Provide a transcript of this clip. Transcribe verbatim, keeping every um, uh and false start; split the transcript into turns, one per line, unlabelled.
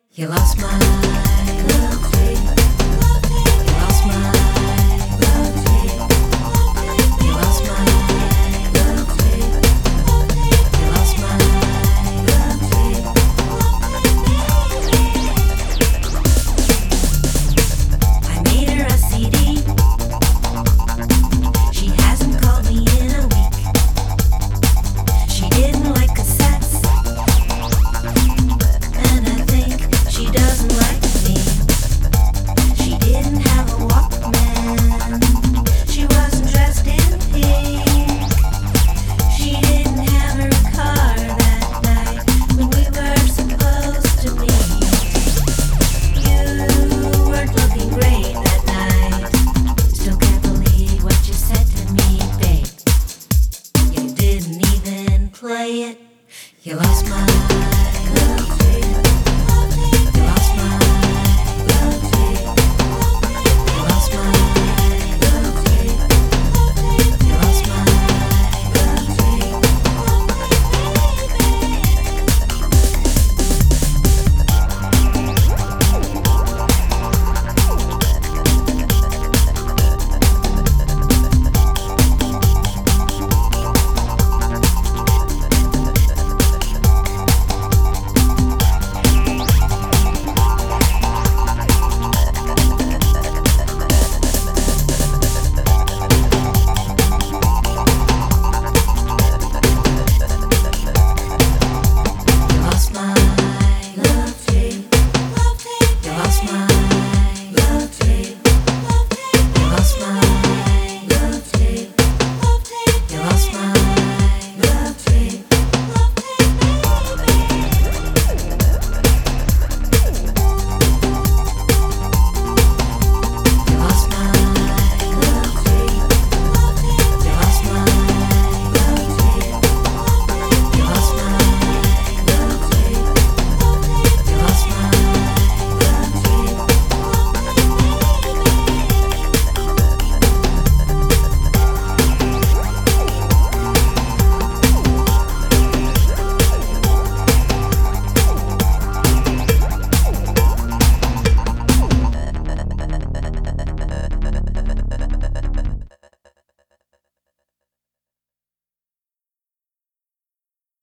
You lost my love, you lost my love, you lost my love, you lost my love. I made her a C D. She hasn't called me in a week. She didn't like cassettes, and I think she doesn't like me. She didn't have a Walkman. She wasn't dressed in pink. She didn't have her car that night when we were supposed to meet. You weren't looking great that night. Still can't believe what you said to me, babe. You didn't even play it. You lost my